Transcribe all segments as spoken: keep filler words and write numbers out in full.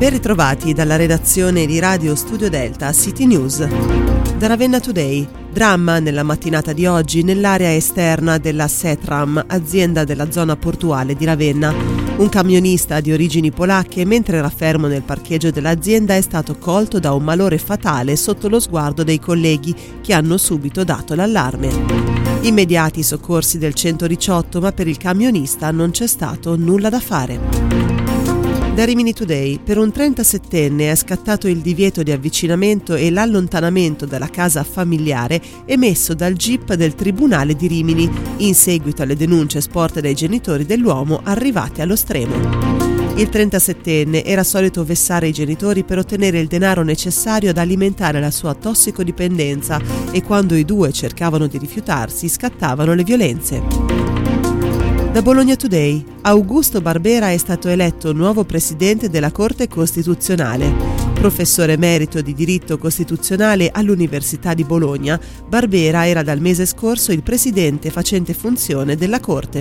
Ben ritrovati dalla redazione di Radio Studio Delta City News. Da Ravenna Today, dramma nella mattinata di oggi nell'area esterna della Setram, azienda della zona portuale di Ravenna. Un camionista di origini polacche, mentre era fermo nel parcheggio dell'azienda, è stato colto da un malore fatale sotto lo sguardo dei colleghi che hanno subito dato l'allarme. Immediati soccorsi del centodiciotto, ma per il camionista non c'è stato nulla da fare. Da Rimini Today, per un trentasettenne è scattato il divieto di avvicinamento e l'allontanamento dalla casa familiare emesso dal G I P del Tribunale di Rimini, in seguito alle denunce sporte dai genitori dell'uomo arrivate allo stremo. Il trentasettenne era solito vessare i genitori per ottenere il denaro necessario ad alimentare la sua tossicodipendenza e quando i due cercavano di rifiutarsi scattavano le violenze. Da Bologna Today, Augusto Barbera è stato eletto nuovo presidente della Corte Costituzionale. Professore emerito di diritto costituzionale all'Università di Bologna, Barbera era dal mese scorso il presidente facente funzione della Corte.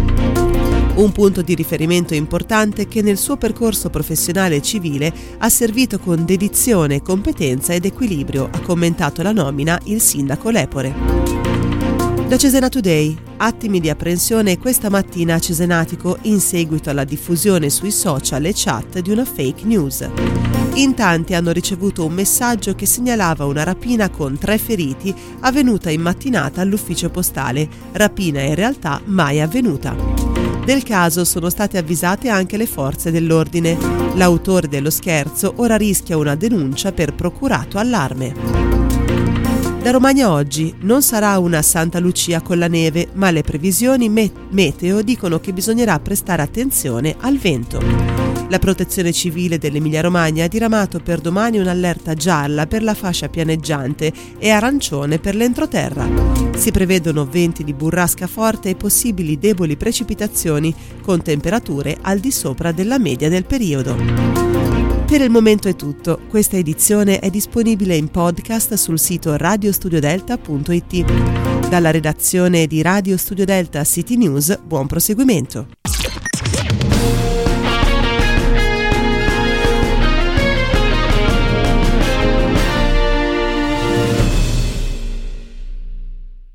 Un punto di riferimento importante che nel suo percorso professionale e civile ha servito con dedizione, competenza ed equilibrio, ha commentato la nomina il sindaco Lepore. Da Cesena Today, attimi di apprensione questa mattina a Cesenatico in seguito alla diffusione sui social e chat di una fake news. In tanti hanno ricevuto un messaggio che segnalava una rapina con tre feriti avvenuta in mattinata all'ufficio postale, rapina in realtà mai avvenuta. Del caso sono state avvisate anche le forze dell'ordine. L'autore dello scherzo ora rischia una denuncia per procurato allarme. Da Romagna oggi non sarà una Santa Lucia con la neve, ma le previsioni me- meteo dicono che bisognerà prestare attenzione al vento. La Protezione Civile dell'Emilia-Romagna ha diramato per domani un'allerta gialla per la fascia pianeggiante e arancione per l'entroterra. Si prevedono venti di burrasca forte e possibili deboli precipitazioni con temperature al di sopra della media del periodo. Per il momento è tutto. Questa edizione è disponibile in podcast sul sito radio studio delta punto it. Dalla redazione di Radio Studio Delta City News, buon proseguimento.